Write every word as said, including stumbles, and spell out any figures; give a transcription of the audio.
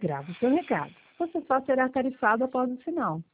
Grave o seu recado. Você só será tarifado após o sinal.